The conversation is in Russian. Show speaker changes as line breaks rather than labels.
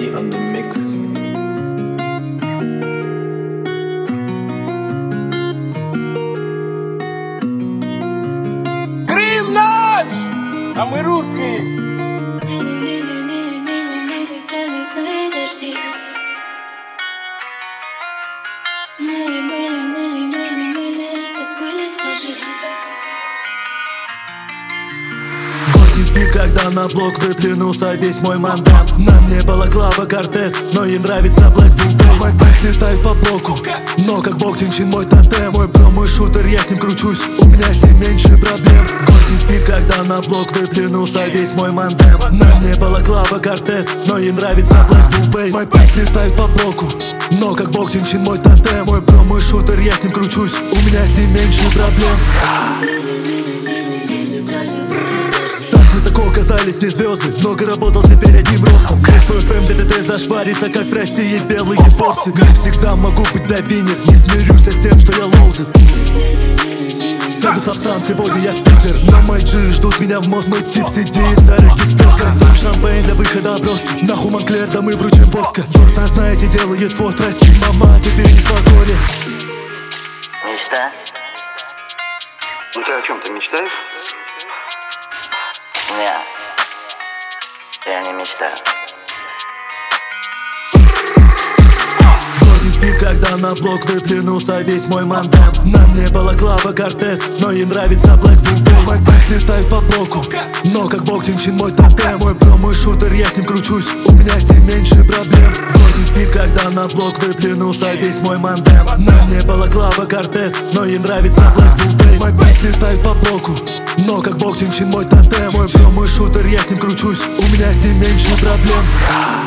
G on the mix.
Крым наш! А мы русские!
Город не спит, когда на блок выплюнулся весь мой мандат. На мне балаклава Кортес, но ей нравится Black Day. Мой бэк летает по блоку, но как бог Чинчин мой тотем. Мой бро, мой шутер, я с ним кручусь, у меня с ним меньше проблем. Город не спит, когда на блок выплюнулся весь мой мандат. На мне балаклава Кортес, но ей нравится Black Day. Мой бэк летает по блоку, но как бог Чинчин мой тотем. Мой бро, мой шутер, я с ним кручусь, у меня с ним меньше проблем. Высоко оказались мне звезды, много работал теперь одним ростом. Весь свой ФМ ДТТ зашварится, как в России белые форсы. Не всегда могу быть на вине, не смирюсь с тем, что я лоузит. Сяду сапсан, сегодня я в Питер. На мой джи ждут меня в мост, мой тип сидит за реки с петкой. Там шампейн для выхода оброски, нахуй Монклер, да мы вручим боска. Черт, нас знаете, делает фот, прости, мама, ты перенесла горе.
Мечта?
Ну ты о чем, ты мечтаешь?
Нет, я не мечтаю.
Город не спит, когда на блок выплюнулся весь мой мандат. На мне балаклава Кортес, но ей нравится Black Day. Мой бэк летает по блоку, но как бог Чинчин мой тотем. Мой бро, мой шутер, я с ним кручусь, у меня с ним меньше проблем. Город не спит, когда на блок выплюнулся весь мой мандат. На мне балаклава Кортес, но ей нравится Black Day. Мой бэк летает по блоку, но как бог Чинчин мой тотем. Мой бро, мой шутер, я с ним кручусь, у меня с ним меньше проблем.